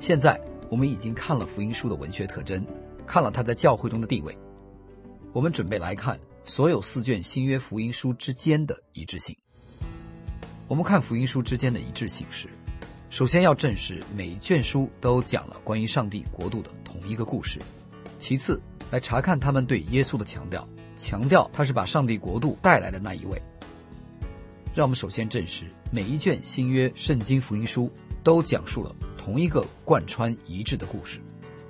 现在我们已经看了福音书的文学特征，看了它在教会中的地位，我们准备来看所有4卷新约福音书之间的一致性。我们看福音书之间的一致性时，首先要证实每一卷书都讲了关于上帝国度的同一个故事，其次来查看他们对耶稣的强调他是把上帝国度带来的那一位。让我们首先证实每一卷新约圣经福音书都讲述了同一个贯穿一致的故事。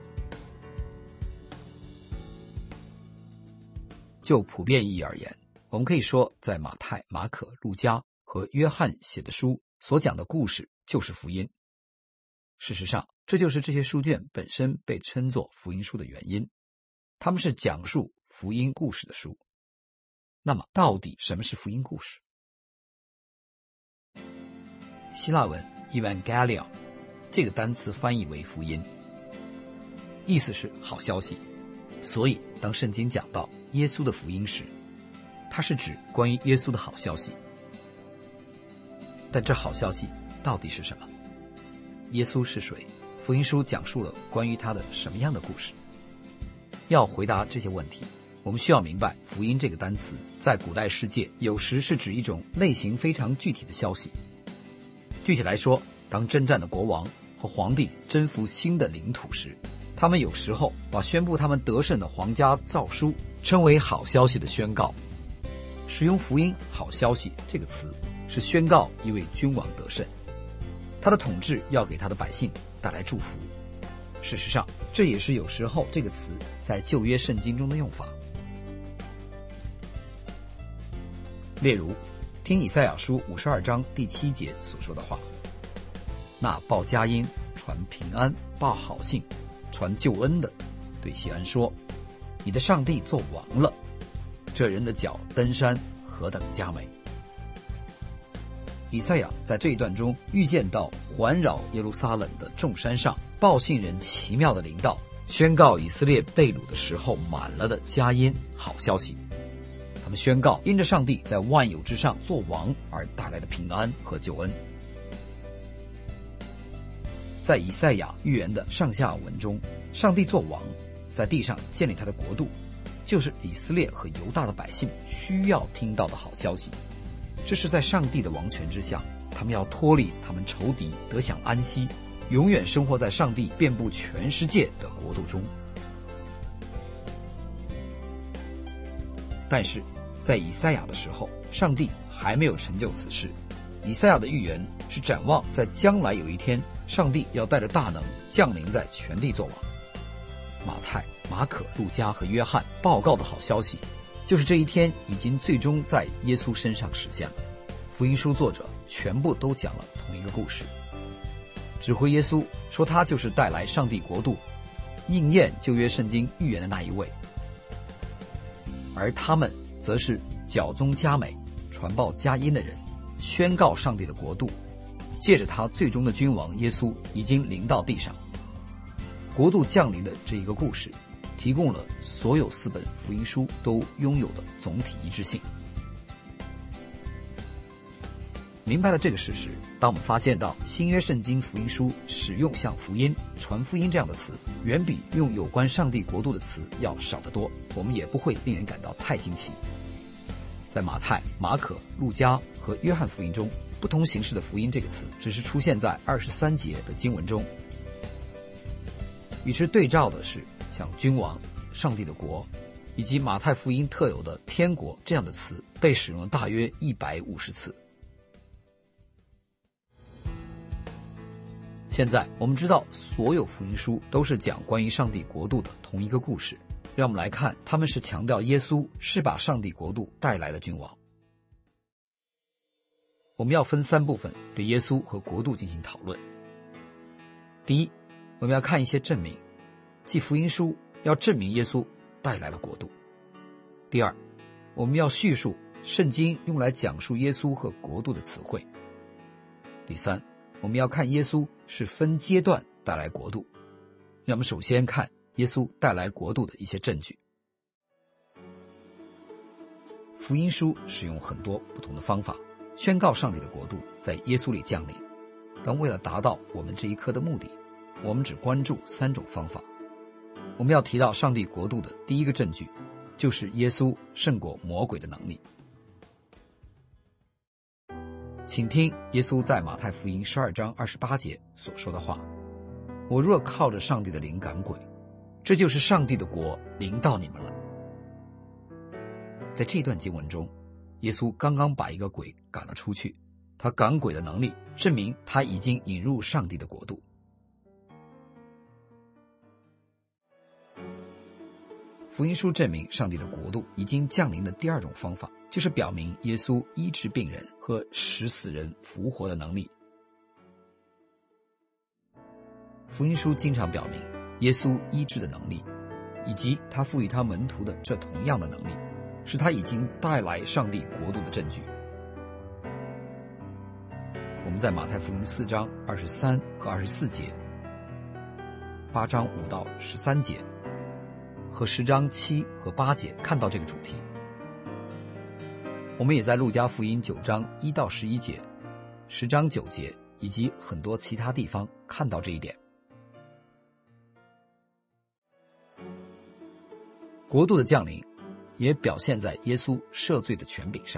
就普遍意义而言，我们可以说在马太、马可、路加和约翰写的书所讲的故事就是福音。事实上，这就是这些书卷本身被称作福音书的原因，它们是讲述福音故事的书。那么到底什么是福音故事？希腊文 Evangelion 这个单词翻译为福音，意思是好消息。所以当圣经讲到耶稣的福音时，它是指关于耶稣的好消息。但这好消息到底是什么？耶稣是谁？福音书讲述了关于他的什么样的故事？要回答这些问题，我们需要明白福音这个单词在古代世界有时是指一种类型非常具体的消息。具体来说，当征战的国王和皇帝征服新的领土时，他们有时候把宣布他们得胜的皇家诏书称为好消息的宣告。使用福音好消息这个词是宣告一位君王得胜，他的统治要给他的百姓带来祝福。事实上，这也是有时候这个词在旧约圣经中的用法。例如听以赛亚书52章第7节所说的话，那报佳音、传平安、报好信、传救恩的，对西安说，你的上帝做王了，这人的脚登山何等佳美。以赛亚在这一段中预见到环绕耶路撒冷的众山上报信人奇妙的临到，宣告以色列被掳的时候满了的佳音好消息。他们宣告因着上帝在万有之上做王而带来的平安和救恩。在以赛亚预言的上下文中，上帝做王，在地上建立他的国度，就是以色列和犹大的百姓需要听到的好消息。这是在上帝的王权之下，他们要脱离他们仇敌，得享安息，永远生活在上帝遍布全世界的国度中。但是在以赛亚的时候，上帝还没有成就此事。以赛亚的预言是展望在将来有一天，上帝要带着大能降临在全地作王。马太、马可、路加和约翰报告的好消息，就是这一天已经最终在耶稣身上实现了。福音书作者全部都讲了同一个故事，指挥耶稣说他就是带来上帝国度、应验旧约圣经预言的那一位，而他们则是脚中佳美、传报佳音的人，宣告上帝的国度，借着他最终的君王耶稣已经临到地上。国度降临的这一个故事，提供了所有4本福音书都拥有的总体一致性。明白了这个事实，当我们发现到新约圣经福音书使用像福音、传福音这样的词，远比用有关上帝国度的词要少得多，我们也不会令人感到太惊奇。在马太、马可、路加和约翰福音中，不同形式的福音这个词只是出现在23节的经文中。与之对照的是像君王、上帝的国以及马太福音特有的天国这样的词被使用了大约150次。现在我们知道所有福音书都是讲关于上帝国度的同一个故事，让我们来看他们是强调耶稣是把上帝国度带来的君王。我们要分3部分对耶稣和国度进行讨论。第一，我们要看一些证明，即福音书要证明耶稣带来了国度。第二，我们要叙述圣经用来讲述耶稣和国度的词汇。第三，我们要看耶稣是分阶段带来国度。让我们首先看耶稣带来国度的一些证据。福音书使用很多不同的方法宣告上帝的国度在耶稣里降临，但为了达到我们这一刻的目的， 我们只关注3种方法。我们要提到上帝国度的第一个证据，就是耶稣胜过魔鬼的能力。请听耶稣在马太福音12章28节所说的话：我若靠着上帝的灵赶鬼，这就是上帝的国临到你们了。在这段经文中，耶稣刚刚把一个鬼赶了出去，他赶鬼的能力证明他已经引入上帝的国度。福音书证明上帝的国度已经降临的第2种方法，就是表明耶稣医治病人和使死人复活的能力。福音书经常表明耶稣医治的能力，以及他赋予他门徒的这同样的能力，是他已经带来上帝国度的证据。我们在马太福音4章23和24节、8章5到13节和10章7和8节看到这个主题。我们也在路加福音9章1到11节、10章9节以及很多其他地方看到这一点。国度的降临也表现在耶稣赦罪的权柄上。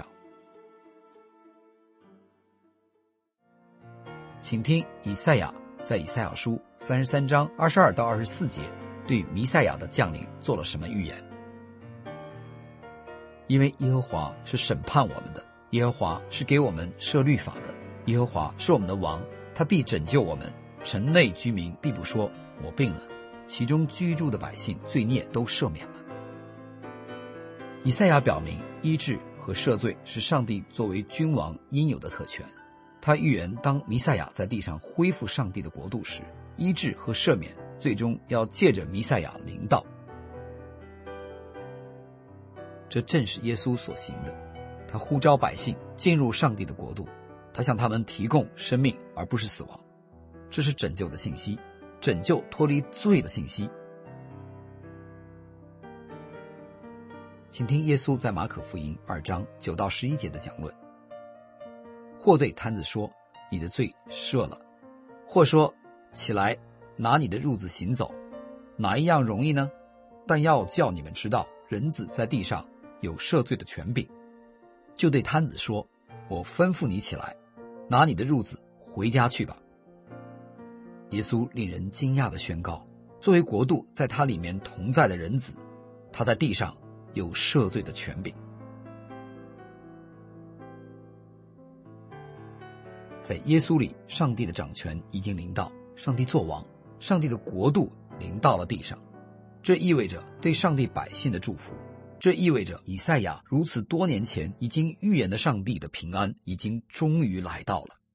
请听以赛亚在以赛亚书33章22到24节对弥赛亚的降临做了什么预言。因为耶和华是审判我们的，耶和华是给我们设律法的，耶和华是我们的王，他必拯救我们。城内居民必不说我病了，其中居住的百姓罪孽都赦免了。以赛亚表明医治和赦罪是上帝作为君王应有的特权。他预言当弥赛亚在地上恢复上帝的国度时，医治和赦免最终要借着弥赛亚临到。这正是耶稣所行的，他呼召百姓进入上帝的国度，他向他们提供生命而不是死亡。这是拯救的信息，拯救脱离罪的信息。请听耶稣在马可福音2章9到11节的讲论。或对摊子说，你的罪赦了；或说，起来，拿你的褥子行走，哪一样容易呢？但要叫你们知道，人子在地上有赦罪的权柄。就对摊子说，我吩咐你起来，拿你的褥子回家去吧。耶稣令人惊讶地宣告，作为国度在他里面同在的人子，他在地上有赦罪的权柄。在耶稣里，上帝的掌权已经临到，上帝作王，上帝的国度临到了地上。这意味着对上帝百姓的祝福，这意味着以赛亚如此多年前已经预言的上帝的平安已经终于来到了。